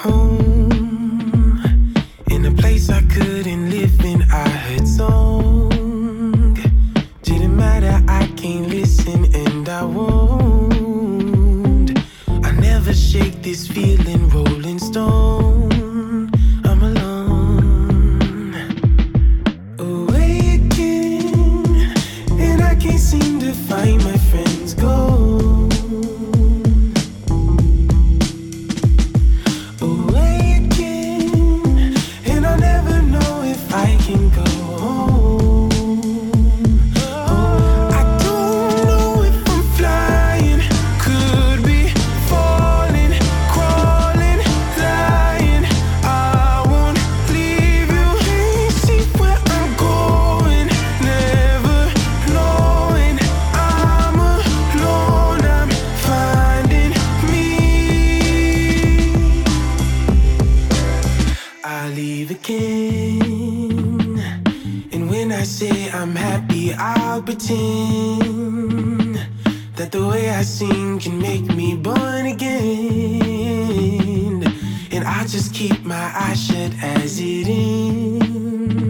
home in a place I couldn't live in. I heard song. Didn't matter, I can't listen and I won't. I never shake this feeling, Rolling Stone. I'm alone. Awaken, and I can't seem to find my friends go. I can go home. Oh, I don't know if I'm flying, could be falling, crawling, lying. I won't leave you. Can't see where I'm going, never knowing. I'm alone, I'm finding me. I leave again. When I say I'm happy, I'll pretend that the way I sing can make me born again. And I just keep my eyes shut as it ends.